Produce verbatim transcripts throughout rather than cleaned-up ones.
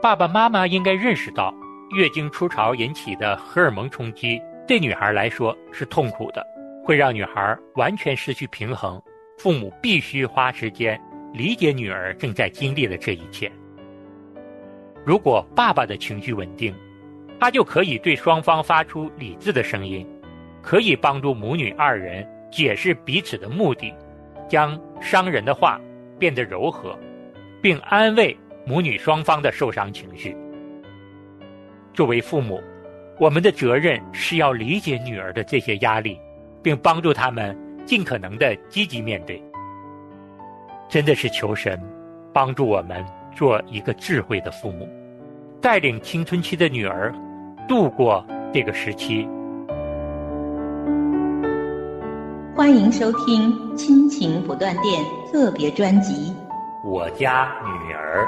爸爸妈妈应该认识到，月经初潮引起的荷尔蒙冲击对女孩来说是痛苦的，会让女孩完全失去平衡。父母必须花时间理解女儿正在经历的这一切。如果爸爸的情绪稳定，他就可以对双方发出理智的声音，可以帮助母女二人解释彼此的目的，将伤人的话变得柔和，并安慰母女双方的受伤情绪。作为父母，我们的责任是要理解女儿的这些压力，并帮助他们尽可能的积极面对。真的是求神帮助我们做一个智慧的父母，带领青春期的女儿度过这个时期。 欢迎收听亲情不断电特别专辑《 我家女儿》。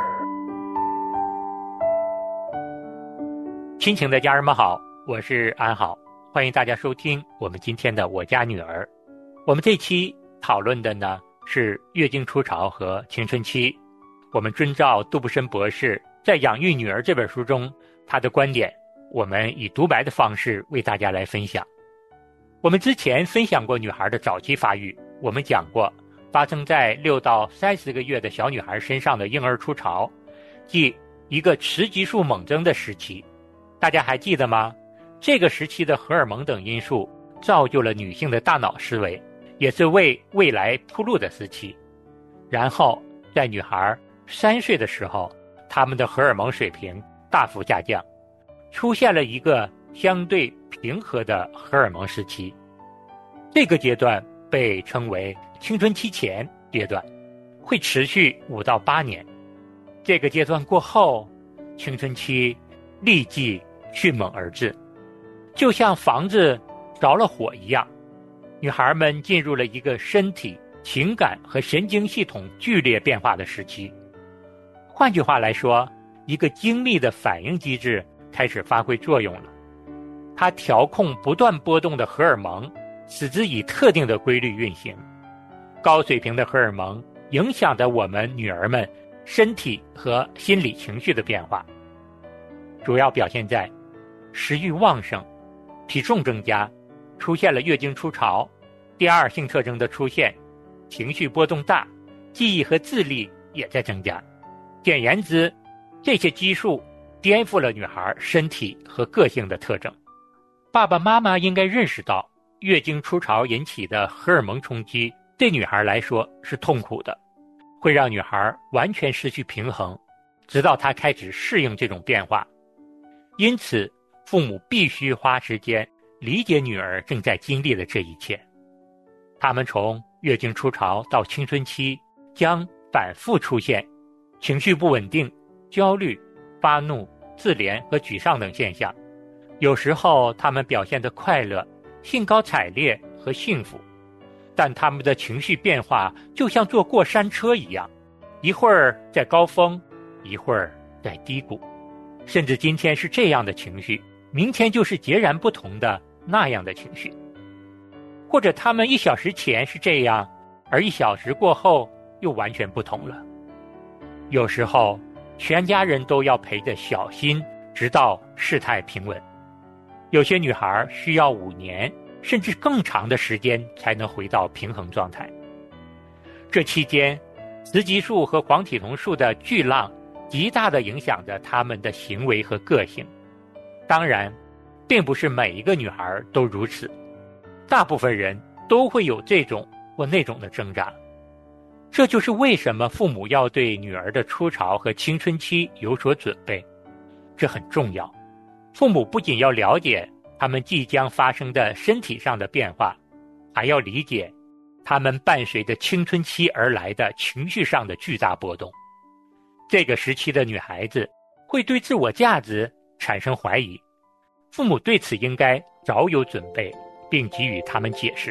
亲情的家人们好，我是安好，欢迎大家收听我们今天的《我家女儿》。我们这期讨论的呢是月经初潮和青春期。我们遵照杜布森博士在《养育女儿》这本书中他的观点，我们以独白的方式为大家来分享。我们之前分享过女孩的早期发育，我们讲过发生在六到三十个月的小女孩身上的婴儿初潮，即一个雌激素猛增的时期。大家还记得吗？这个时期的荷尔蒙等因素造就了女性的大脑思维，也是为未来铺路的时期。然后在女孩三岁的时候，她们的荷尔蒙水平大幅下降，出现了一个相对平和的荷尔蒙时期。这个阶段被称为青春期前阶段，会持续五到八年。这个阶段过后，青春期立即迅猛而至，就像房子着了火一样，女孩们进入了一个身体、情感和神经系统剧烈变化的时期。换句话来说，一个精密的反应机制开始发挥作用了。它调控不断波动的荷尔蒙，使之以特定的规律运行。高水平的荷尔蒙影响着我们女儿们身体和心理情绪的变化，主要表现在食欲旺盛、体重增加，出现了月经初潮，第二性特征的出现，情绪波动大，记忆和智力也在增加。简言之，这些激素颠覆了女孩身体和个性的特征。爸爸妈妈应该认识到，月经初潮引起的荷尔蒙冲击对女孩来说是痛苦的，会让女孩完全失去平衡，直到她开始适应这种变化。因此，父母必须花时间理解女儿正在经历的这一切。他们从月经初潮到青春期将反复出现情绪不稳定、焦虑、发怒、自怜和沮丧等现象。有时候他们表现得快乐、兴高采烈和幸福，但他们的情绪变化就像坐过山车一样，一会儿在高峰，一会儿在低谷，甚至今天是这样的情绪，明天就是截然不同的那样的情绪。或者他们一小时前是这样，而一小时过后又完全不同了。有时候全家人都要陪着小心，直到事态平稳。有些女孩需要五年甚至更长的时间才能回到平衡状态。这期间，雌激素和黄体酮素的巨浪极大地影响着她们的行为和个性。当然，并不是每一个女孩都如此，大部分人都会有这种或那种的挣扎。这就是为什么父母要对女儿的初潮和青春期有所准备，这很重要。父母不仅要了解他们即将发生的身体上的变化，还要理解他们伴随着青春期而来的情绪上的巨大波动。这个时期的女孩子会对自我价值产生怀疑，父母对此应该早有准备，并给予他们解释。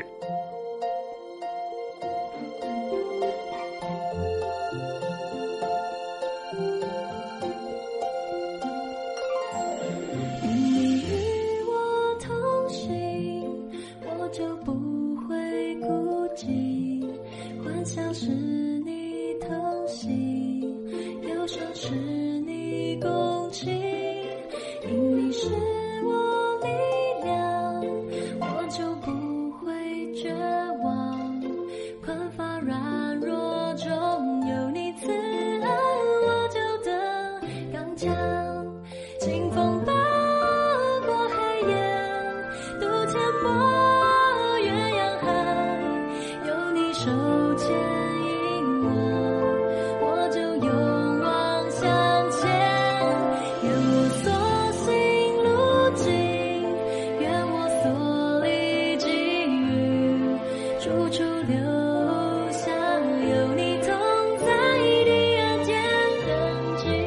像是你同行，忧伤是你共望，困乏软弱中有你慈恩，我就得刚强。清风暴过黑夜，渡阡陌越洋海，有你手牵引我，我就勇往向前。愿我所行路径，愿我所历际遇，处处留下有你同在的人间痕迹。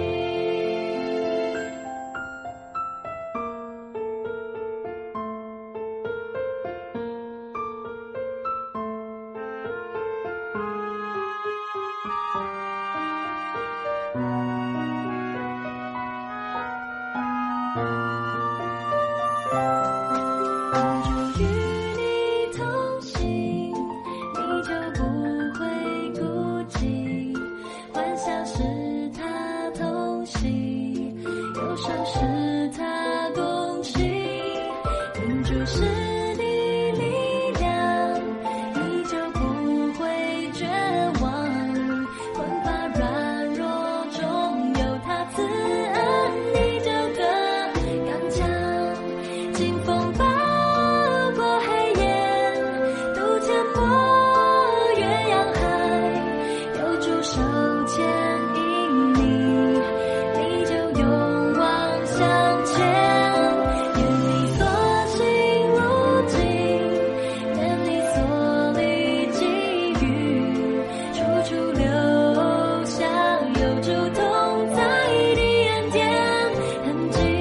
与你同行，你就不会孤寂，欢笑是他同行，忧伤是他共行，因主是你力量，你就不会绝望，困乏软弱中有他慈恩，你就得刚强。清风暴过黑夜，渡阡陌越洋海，有主手牵引你，你就勇往向前。愿你所行路径，愿你所历际遇，处处留下有主同在的人间痕迹。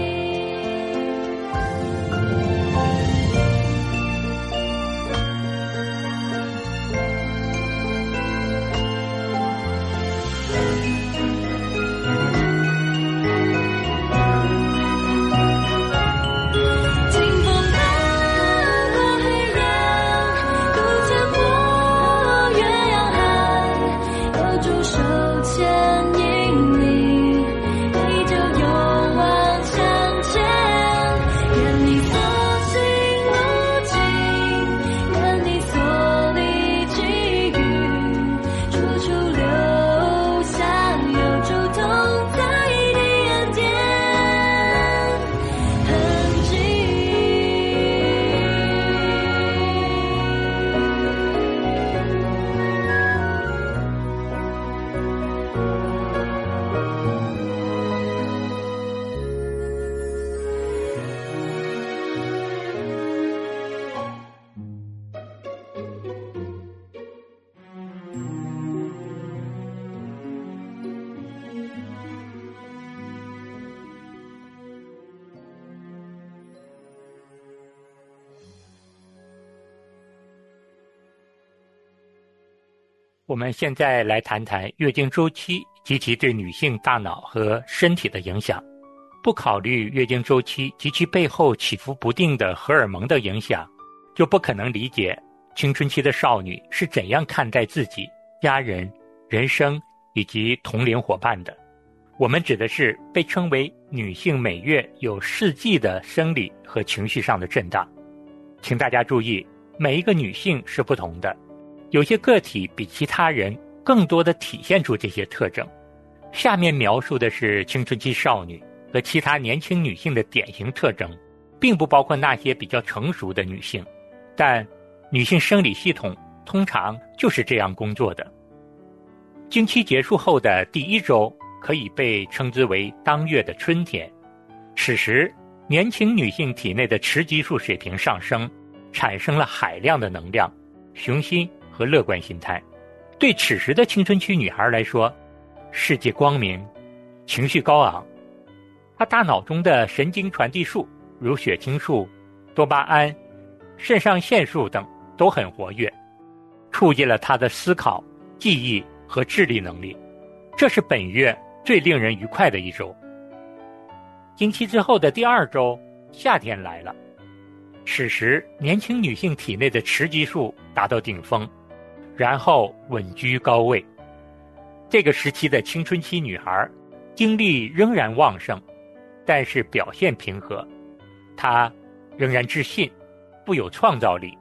清风暴过黑夜，渡阡陌越洋海，有主手牵引你，你就勇往向前。愿你所行路径，愿你所历际遇，处处留下有主同在的人间痕迹。 我们现在来谈谈月经周期及其对女性大脑和身体的影响。不考虑月经周期及其背后起伏不定的荷尔蒙的影响，就不可能理解青春期的少女是怎样看待自己、家人、人生以及同龄伙伴的。我们指的是被称为女性每月有四季的生理和情绪上的震荡。请大家注意，每一个女性是不同的，有些个体比其他人更多地体现出这些特征。下面描述的是青春期少女和其他年轻女性的典型特征，并不包括那些比较成熟的女性，但女性生理系统通常就是这样工作的。经期结束后的第一周可以被称之为当月的春天，此时年轻女性体内的雌激素水平上升，产生了海量的能量、雄心和乐观心态。对此时的青春期女孩来说，世界光明，情绪高昂。她大脑中的神经传递素如血清素、多巴胺、肾上腺素等都很活跃，促进了她的思考、记忆和智力能力。这是本月最令人愉快的一周。经期之后的第二周，夏天来了。此时年轻女性体内的雌激素达到顶峰，然后稳居高位。这个时期的青春期女孩精力仍然旺盛，但是表现平和。她仍然自信，富有创造力，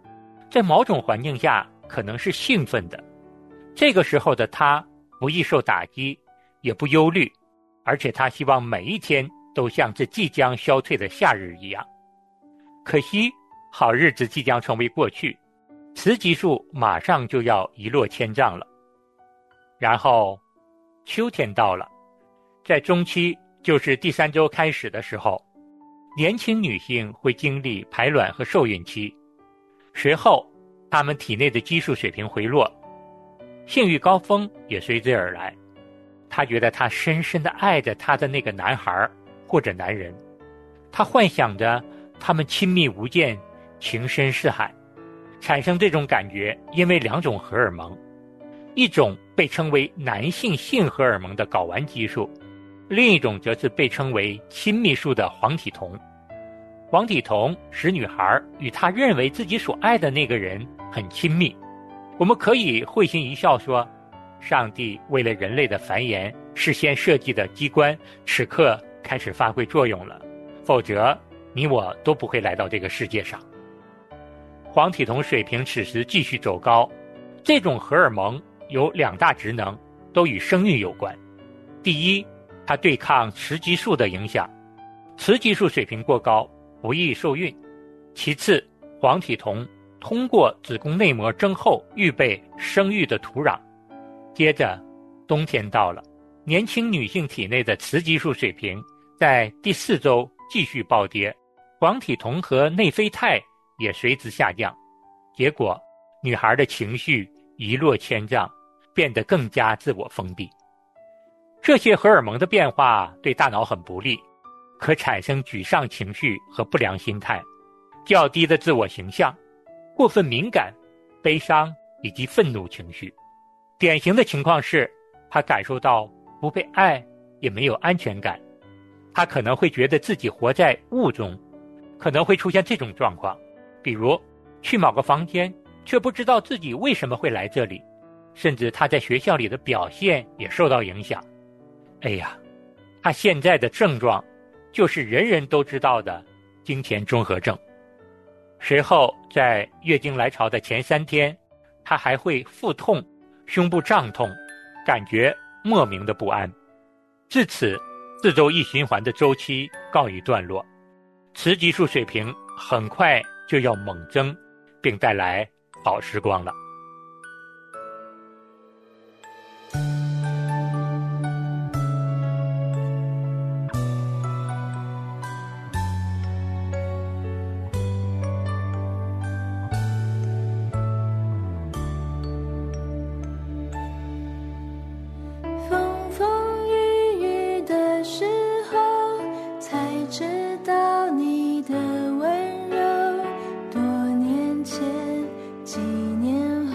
在某种环境下可能是兴奋的。这个时候的他不易受打击，也不忧虑，而且他希望每一天都像这即将消退的夏日一样。可惜好日子即将成为过去，雌激素马上就要一落千丈了。然后秋天到了，在中期，就是第三周开始的时候，年轻女性会经历排卵和受孕期，随后她们体内的激素水平回落，性欲高峰也随之而来。她觉得她深深地爱着她的那个男孩或者男人，她幻想着他们亲密无间，情深似海。产生这种感觉因为两种荷尔蒙，一种被称为男性性荷尔蒙的睾丸激素，另一种则是被称为亲密素的黄体酮。黄体酮使女孩与她认为自己所爱的那个人很亲密。我们可以会心一笑说，上帝为了人类的繁衍事先设计的机关此刻开始发挥作用了，否则你我都不会来到这个世界上。黄体酮水平此时继续走高，这种荷尔蒙有两大职能，都与生育有关。第一，它对抗雌激素的影响，雌激素水平过高不易受孕。其次，黄体酮通过子宫内膜增厚预备生育的土壤。接着冬天到了，年轻女性体内的雌激素水平在第四周继续暴跌，黄体酮和内啡肽也随之下降，结果女孩的情绪一落千丈，变得更加自我封闭。这些荷尔蒙的变化对大脑很不利，可产生沮丧情绪和不良心态，较低的自我形象，过分敏感、悲伤以及愤怒情绪。典型的情况是，他感受到不被爱，也没有安全感。他可能会觉得自己活在雾中，可能会出现这种状况，比如去某个房间，却不知道自己为什么会来这里，甚至他在学校里的表现也受到影响。哎呀，他现在的症状就是人人都知道的经前综合症。随后在月经来潮的前三天，他还会腹痛、胸部胀痛，感觉莫名的不安。至此，四周一循环的周期告一段落，雌激素水平很快就要猛增，并带来好时光了。 风风雨雨的时候，才知道你的温柔。多年前，几年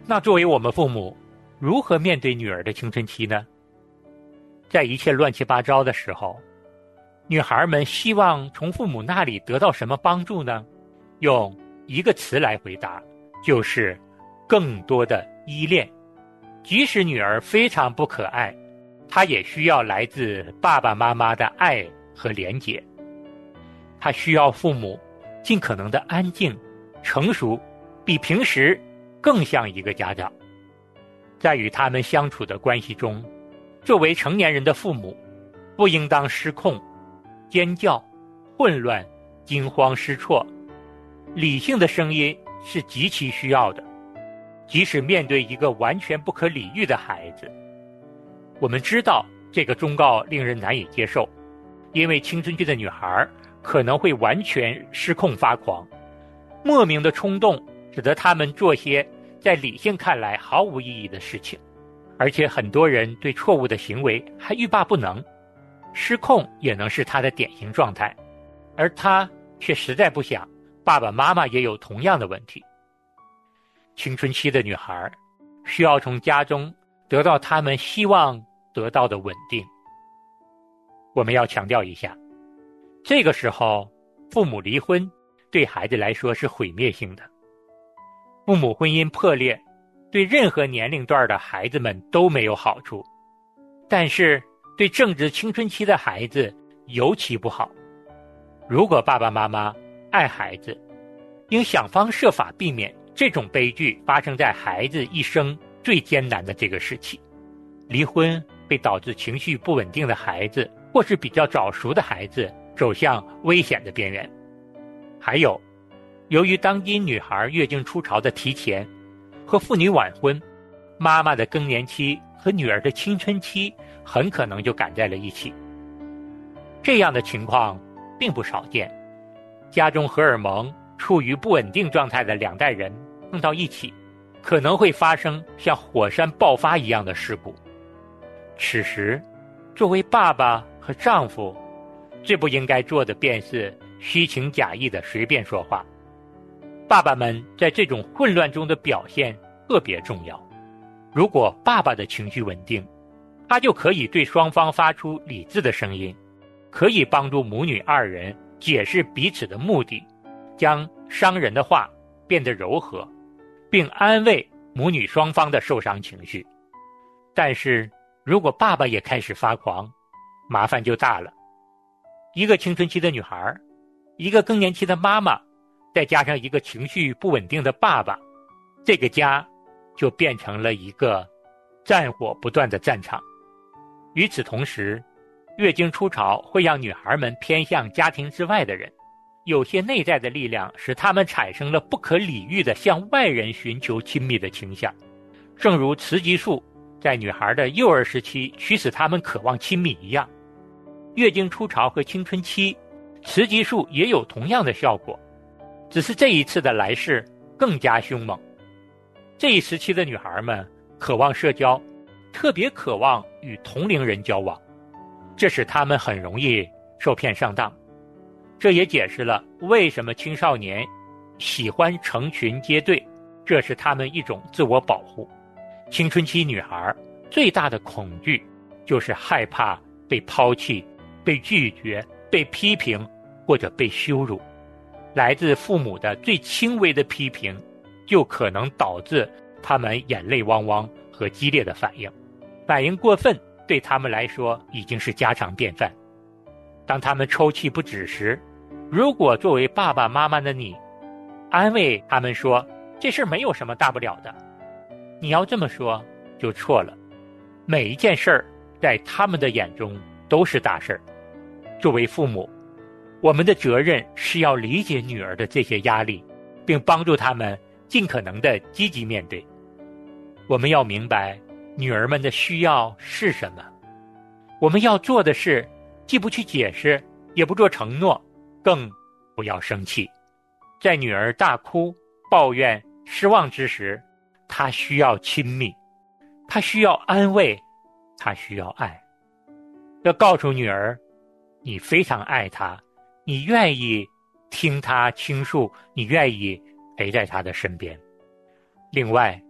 那作为我们父母，如何面对女儿的青春期呢？在一切乱七八糟的时候，女孩们希望从父母那里得到什么帮助呢？用一个词来回答，就是更多的依恋。即使女儿非常不可爱，她也需要来自爸爸妈妈的爱和连结。她需要父母尽可能的安静、成熟，比平时更像一个家长。在与他们相处的关系中，作为成年人的父母，不应当失控、尖叫、混乱、惊慌失措。理性的声音是极其需要的，即使面对一个完全不可理喻的孩子。我们知道这个忠告令人难以接受，因为青春期的女孩可能会完全失控发狂，莫名的冲动使得他们做些在理性看来毫无意义的事情，而且很多人对错误的行为还欲罢不能。失控也能是他的典型状态，而他却实在不想爸爸妈妈也有同样的问题。青春期的女孩需要从家中得到他们希望得到的稳定。我们要强调一下，这个时候父母离婚对孩子来说是毁灭性的。父母婚姻破裂对任何年龄段的孩子们都没有好处，但是对正值青春期的孩子尤其不好。如果爸爸妈妈爱孩子，应想方设法避免这种悲剧发生在孩子一生最艰难的这个时期。离婚会导致情绪不稳定的孩子，或是比较早熟的孩子走向危险的边缘。还有，由于当今女孩月经初潮的提前和妇女晚婚，妈妈的更年期和女儿的青春期很可能就赶在了一起。这样的情况并不少见，家中荷尔蒙处于不稳定状态的两代人碰到一起，可能会发生像火山爆发一样的事故。此时，作为爸爸和丈夫，最不应该做的便是虚情假意的随便说话。爸爸们在这种混乱中的表现特别重要。如果爸爸的情绪稳定，他就可以对双方发出理智的声音，可以帮助母女二人解释彼此的目的，将伤人的话变得柔和，并安慰母女双方的受伤情绪。但是如果爸爸也开始发狂，麻烦就大了。一个青春期的女孩，一个更年期的妈妈，再加上一个情绪不稳定的爸爸，这个家就变成了一个战火不断的战场。与此同时，月经初潮会让女孩们偏向家庭之外的人，有些内在的力量使她们产生了不可理喻的向外人寻求亲密的倾向。正如雌激素在女孩的幼儿时期驱使她们渴望亲密一样，月经初潮和青春期，雌激素也有同样的效果，只是这一次的来势更加凶猛。这一时期的女孩们渴望社交，特别渴望与同龄人交往，这使她们很容易受骗上当。这也解释了为什么青少年喜欢成群结队，这是他们一种自我保护。青春期女孩最大的恐惧就是害怕被抛弃、被拒绝、被批评或者被羞辱。来自父母的最轻微的批评就可能导致他们眼泪汪汪和激烈的反应，反应过分对他们来说已经是家常便饭。当他们抽泣不止时，如果作为爸爸妈妈的你安慰他们说这事没有什么大不了的，你要这么说就错了。每一件事儿在他们的眼中都是大事儿。作为父母，我们的责任是要理解女儿的这些压力，并帮助他们尽可能的积极面对。我们要明白女儿们的需要是什么，我们要做的是既不去解释，也不做承诺，更不要生气。在女儿大哭、抱怨、失望之时，她需要亲密，她需要安慰，她需要爱。要告诉女儿，你非常爱她，你愿意听她倾诉，你愿意陪在她的身边。另外，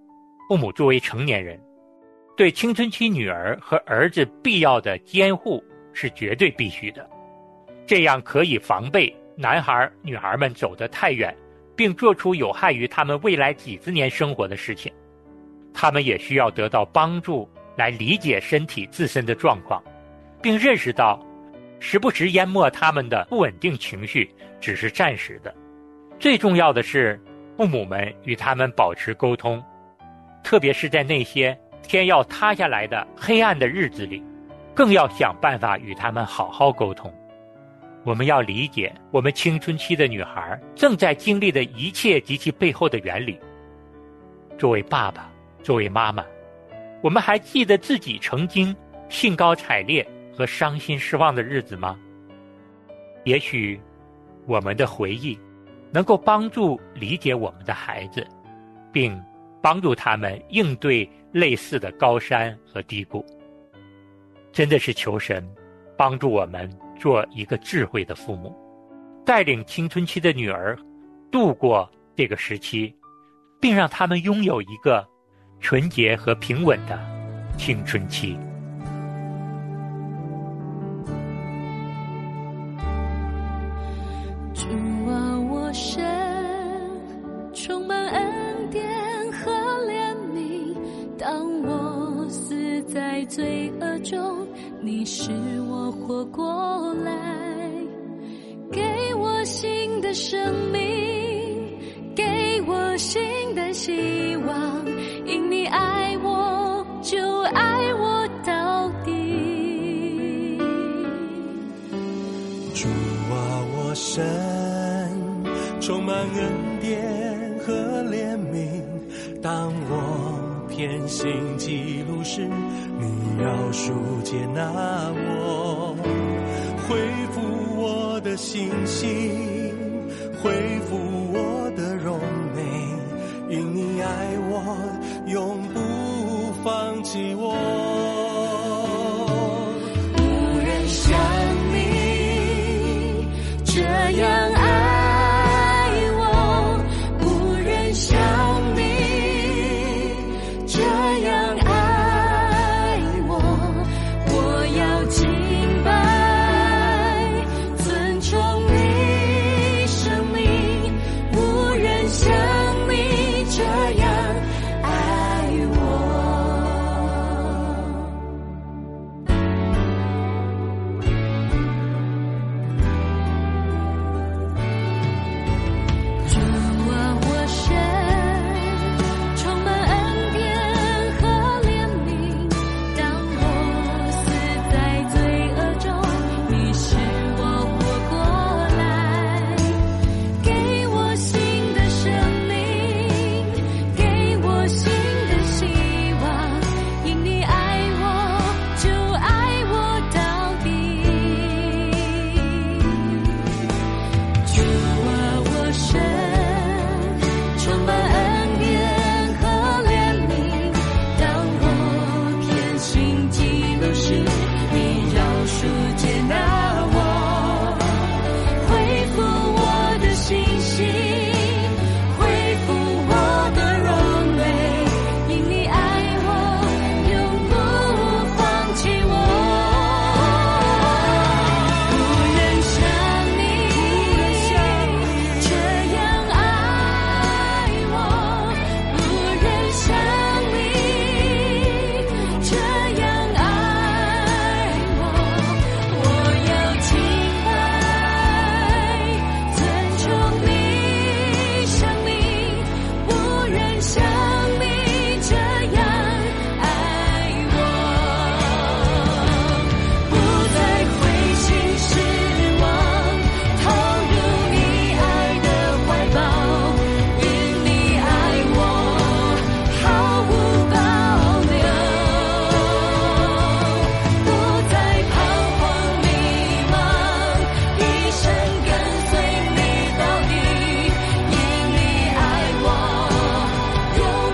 父母作为成年人，对青春期女儿和儿子必要的监护是绝对必须的，这样可以防备男孩女孩们走得太远，并做出有害于他们未来几十年生活的事情。他们也需要得到帮助来理解身体自身的状况，并认识到时不时淹没他们的不稳定情绪只是暂时的。最重要的是，父母们与他们保持沟通，特别是在那些天要塌下来的黑暗的日子里，更要想办法与他们好好沟通。我们要理解我们青春期的女孩正在经历的一切及其背后的原理。作为爸爸，作为妈妈，我们还记得自己曾经兴高采烈和伤心失望的日子吗？也许我们的回忆能够帮助理解我们的孩子，并帮助他们应对类似的高山和低谷。真的是求神帮助我们做一个智慧的父母，带领青春期的女儿度过这个时期，并让他们拥有一个纯洁和平稳的青春期。 主啊，我神充满恩典和怜悯，当我死在罪恶中，你使我活过来，给我新的生命，给我新的希望，因你爱我就爱我到底。 主啊，我神充满恩典和怜悯，当我偏行歧路时，你饶恕接纳我，恢复我的信心，恢复我的荣美，因你爱我永不放弃我。 无人像你这样爱我，无人像你这样爱我，我要敬拜尊重你生命，无人像你这样爱我。主啊，我神充满恩典和怜悯，当我死在罪恶中，你使我活过来，给我新的生命，给我新的希望，因你爱我就爱我到底。主啊，我神充满恩典和怜悯，当我偏行歧路时，你饶恕接纳我，恢复我的信心，恢复我的荣美，因你爱我永不放弃我。无人像你这样爱我，无人像你这样爱我，我要敬拜尊重你生命，无人像你这样爱我，不再灰心失望，投入你爱的怀抱，因你爱我毫无保留，不再彷徨迷茫，一生跟随你到底，因你爱我永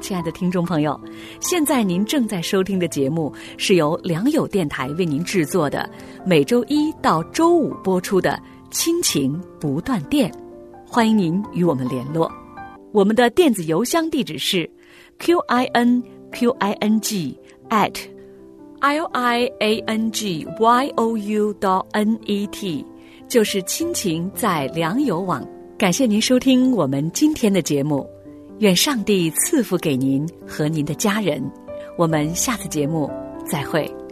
亲爱的听众朋友，现在您正在收听的节目是由良友电台为您制作的，每周一到周五播出的亲情不断电，欢迎您与我们联络。我们的电子邮箱地址是 q i n q i n g at l i a n g y o u dot n e t， 就是亲情在良友网。感谢您收听我们今天的节目，愿上帝赐福给您和您的家人。我们下次节目再会。